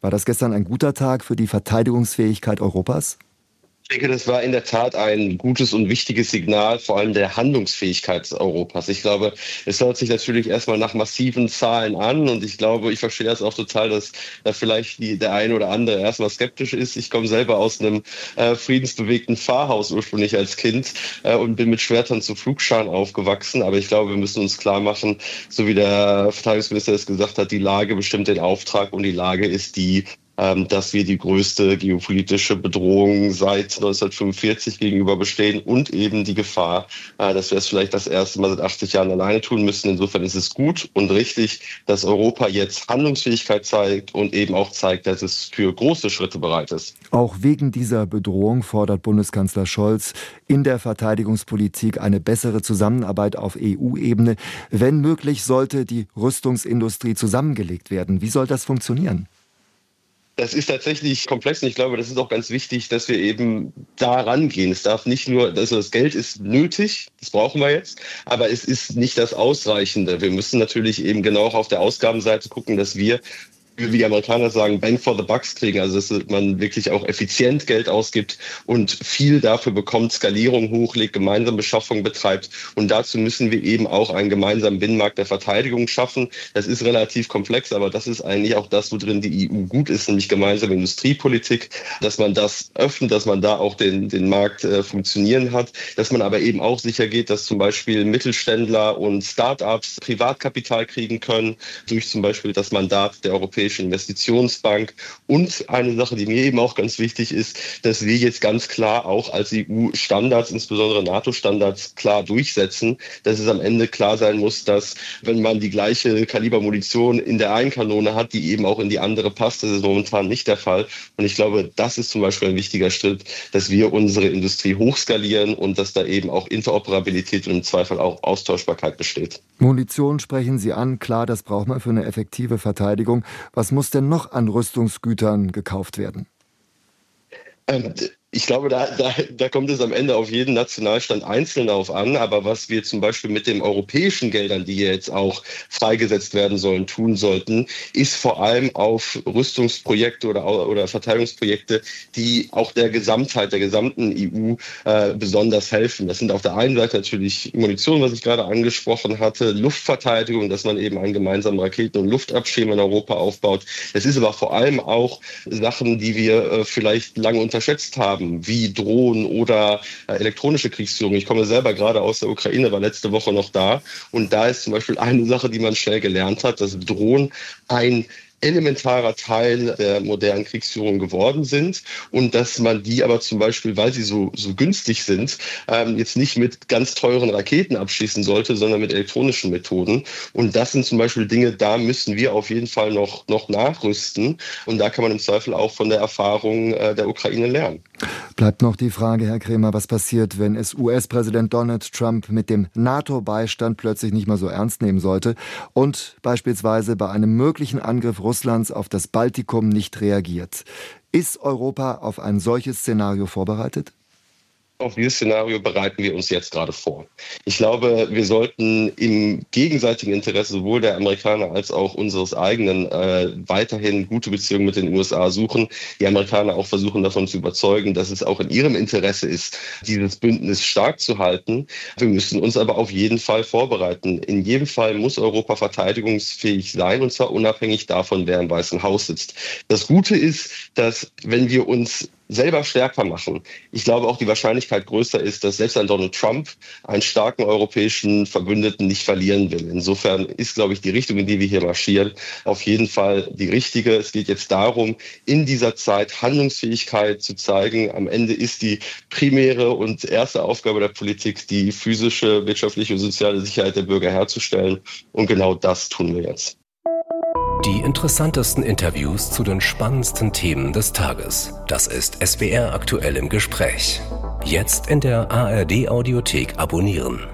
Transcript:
War das gestern ein guter Tag für die Verteidigungsfähigkeit Europas? Ich denke, das war in der Tat ein gutes und wichtiges Signal, vor allem der Handlungsfähigkeit Europas. Ich glaube, es hört sich natürlich erstmal nach massiven Zahlen an und ich glaube, ich verstehe das auch total, dass da vielleicht der eine oder andere erstmal skeptisch ist. Ich komme selber aus einem friedensbewegten Pfarrhaus ursprünglich als Kind und bin mit Schwertern zu Flugscharen aufgewachsen. Aber ich glaube, wir müssen uns klar machen, so wie der Verteidigungsminister es gesagt hat, die Lage bestimmt den Auftrag und die Lage ist die, dass wir die größte geopolitische Bedrohung seit 1945 gegenüber bestehen und eben die Gefahr, dass wir es vielleicht das erste Mal seit 80 Jahren alleine tun müssen. Insofern ist es gut und richtig, dass Europa jetzt Handlungsfähigkeit zeigt und eben auch zeigt, dass es für große Schritte bereit ist. Auch wegen dieser Bedrohung fordert Bundeskanzler Scholz in der Verteidigungspolitik eine bessere Zusammenarbeit auf EU-Ebene. Wenn möglich, sollte die Rüstungsindustrie zusammengelegt werden. Wie soll das funktionieren? Das ist tatsächlich komplex und ich glaube, das ist auch ganz wichtig, dass wir eben da rangehen. Es darf nicht nur, also das Geld ist nötig, das brauchen wir jetzt, aber es ist nicht das Ausreichende. Wir müssen natürlich eben genau auch auf der Ausgabenseite gucken, dass wir, wie die Amerikaner sagen, Bang for the Bucks kriegen, also dass man wirklich auch effizient Geld ausgibt und viel dafür bekommt, Skalierung hochlegt, gemeinsame Beschaffung betreibt. Und dazu müssen wir eben auch einen gemeinsamen Binnenmarkt der Verteidigung schaffen. Das ist relativ komplex, aber das ist eigentlich auch das, worin die EU gut ist, nämlich gemeinsame Industriepolitik, dass man das öffnet, dass man da auch den Markt funktionieren hat, dass man aber eben auch sicher geht, dass zum Beispiel Mittelständler und Start-ups Privatkapital kriegen können, durch zum Beispiel das Mandat der Europäischen Investitionsbank. Und eine Sache, die mir eben auch ganz wichtig ist, dass wir jetzt ganz klar auch als EU Standards, insbesondere NATO-Standards, klar durchsetzen, dass es am Ende klar sein muss, dass wenn man die gleiche Kalibermunition in der einen Kanone hat, die eben auch in die andere passt, das ist momentan nicht der Fall. Und ich glaube, das ist zum Beispiel ein wichtiger Schritt, dass wir unsere Industrie hochskalieren und dass da eben auch Interoperabilität und im Zweifel auch Austauschbarkeit besteht. Munition sprechen Sie an. Klar, das braucht man für eine effektive Verteidigung. Was muss denn noch an Rüstungsgütern gekauft werden? Ich glaube, da kommt es am Ende auf jeden Nationalstand einzeln auf an. Aber was wir zum Beispiel mit den europäischen Geldern, die jetzt auch freigesetzt werden sollen, tun sollten, ist vor allem auf Rüstungsprojekte oder Verteidigungsprojekte, die auch der Gesamtheit, der gesamten EU besonders helfen. Das sind auf der einen Seite natürlich Munition, was ich gerade angesprochen hatte, Luftverteidigung, dass man eben einen gemeinsamen Raketen- und Luftabschirm in Europa aufbaut. Es ist aber vor allem auch Sachen, die wir vielleicht lange unterschätzt haben, wie Drohnen oder elektronische Kriegsführung. Ich komme selber gerade aus der Ukraine, war letzte Woche noch da. Und da ist zum Beispiel eine Sache, die man schnell gelernt hat, dass Drohnen ein elementarer Teil der modernen Kriegsführung geworden sind und dass man die aber zum Beispiel, weil sie so günstig sind, jetzt nicht mit ganz teuren Raketen abschießen sollte, sondern mit elektronischen Methoden. Und das sind zum Beispiel Dinge, da müssen wir auf jeden Fall noch nachrüsten. Und da kann man im Zweifel auch von der Erfahrung der Ukraine lernen. Bleibt noch die Frage, Herr Krämer, was passiert, wenn es US-Präsident Donald Trump mit dem NATO-Beistand plötzlich nicht mehr so ernst nehmen sollte und beispielsweise bei einem möglichen Angriff Russlands auf das Baltikum nicht reagiert. Ist Europa auf ein solches Szenario vorbereitet? Auf dieses Szenario bereiten wir uns jetzt gerade vor. Ich glaube, wir sollten im gegenseitigen Interesse sowohl der Amerikaner als auch unseres eigenen weiterhin gute Beziehungen mit den USA suchen. Die Amerikaner auch versuchen davon zu überzeugen, dass es auch in ihrem Interesse ist, dieses Bündnis stark zu halten. Wir müssen uns aber auf jeden Fall vorbereiten. In jedem Fall muss Europa verteidigungsfähig sein, und zwar unabhängig davon, wer im Weißen Haus sitzt. Das Gute ist, dass wenn wir uns selber stärker machen, ich glaube auch die Wahrscheinlichkeit größer ist, dass selbst ein Donald Trump einen starken europäischen Verbündeten nicht verlieren will. Insofern ist, glaube ich, die Richtung, in die wir hier marschieren, auf jeden Fall die richtige. Es geht jetzt darum, in dieser Zeit Handlungsfähigkeit zu zeigen. Am Ende ist die primäre und erste Aufgabe der Politik, die physische, wirtschaftliche und soziale Sicherheit der Bürger herzustellen. Und genau das tun wir jetzt. Die interessantesten Interviews zu den spannendsten Themen des Tages. Das ist SWR aktuell im Gespräch. Jetzt in der ARD Audiothek abonnieren.